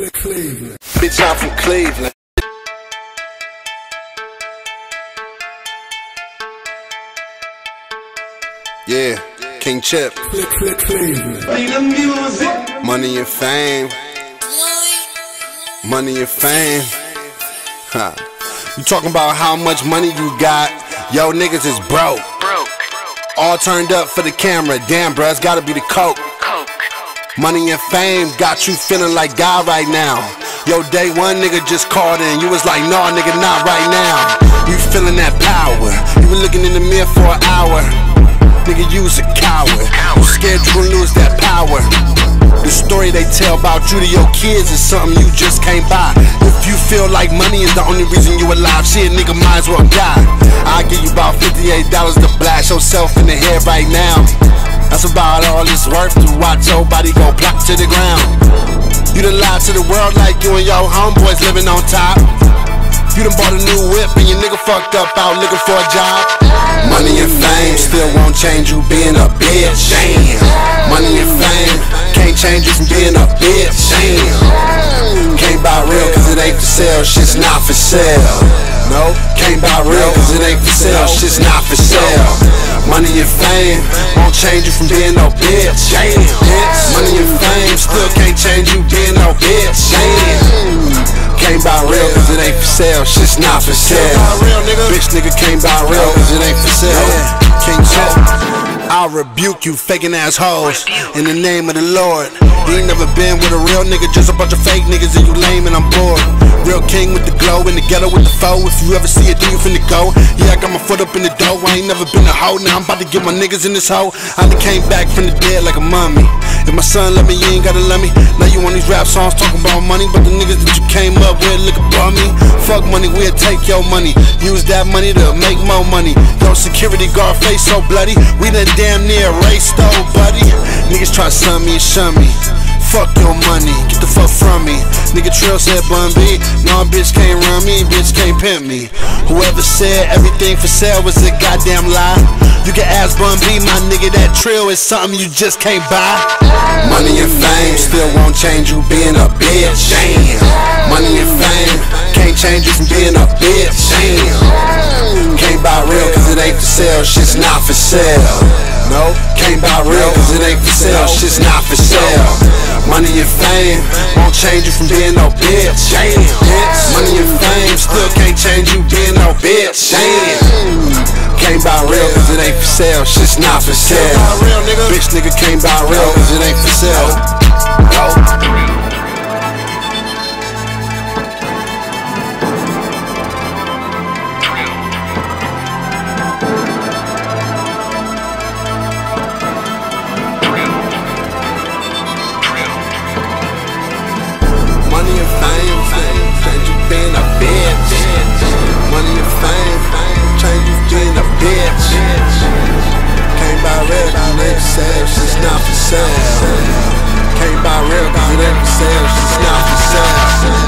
Cleveland. Bitch, I'm from Cleveland. Yeah, King Chip. Cleveland. Money and fame. Money and fame. Huh. You talking about how much money you got? Yo, niggas is broke. All turned up for the camera. Damn, bruh, it's gotta be the coke. Money and fame got you feeling like God right now. Yo, day one nigga just called in. You was like, nah, nigga, not right now. You feeling that power. You been looking in the mirror for an hour. Nigga, you was a coward. You scared you gon' lose that power. The story they tell about you to your kids is something you just can't buy. If you feel like money is the only reason you alive, shit, nigga, might as well die. I'll give you about $58 to blast yourself in the head right now. That's about all it's worth to watch your body go plop to the ground. You done lied to the world like you and your homeboys living on top. You done bought a new whip and your nigga fucked up out looking for a job. Money and fame still won't change you being a bitch. Damn. Money and fame can't change you from being a bitch. Damn. Can't buy real cause it ain't for sale, shit's not for sale. No, can't buy real cause it ain't for sale, shit's not for sale. Money and fame won't change you from being no bitch. Damn. Money and fame still can't change you being no bitch. Damn. Can't buy real cause it ain't for sale, shit's not for sale. Bitch nigga can't buy real cause it ain't for sale. King Chip. I'll rebuke you faking ass hoes in the name of the Lord. You ain't never been with a real nigga, just a bunch of fake niggas and you lame and I'm bored. Real king with the glow, in the ghetto with the foe. If you ever see it, then you finna go. Yeah, I got my foot up in the dough, I ain't never been a hoe. Now I'm about to get my niggas in this hoe. I done came back from the dead like a mummy. If my son love me, you ain't gotta love me. Now you on these rap songs talking about money, but the niggas that you came up with look above me. Fuck money, we'll take your money. Use that money to make more money. Your security guard face so bloody, we done damn near erased though, buddy. Niggas try to sun me and shun me. Fuck your money, get the fuck from me. Nigga Trill said Bun B. No, bitch can't run me, bitch can't pimp me. Whoever said everything for sale was a goddamn lie. You can ask Bun B, my nigga, that Trill is something you just can't buy. Money and fame still won't change you being a bitch. Damn. Money and fame can't change you from being a bitch. Damn. Can't buy real cause it ain't for sale, shit's not for sale. No, can't buy real cause it ain't for sale, shit's not for sale. Money and fame won't change you from being no bitch. Damn. Money and fame still can't change you being no bitch. Damn. Can't buy real cause it ain't for sale, shit's not for sale. Bitch nigga can't buy real cause it ain't for sale. Money and fame change you being a bitch. Money and fame change you being a bitch. Can't buy real cause it ain't for sale, shit's not for sale. Can't buy real cause it ain't for sale, shit's not for sale.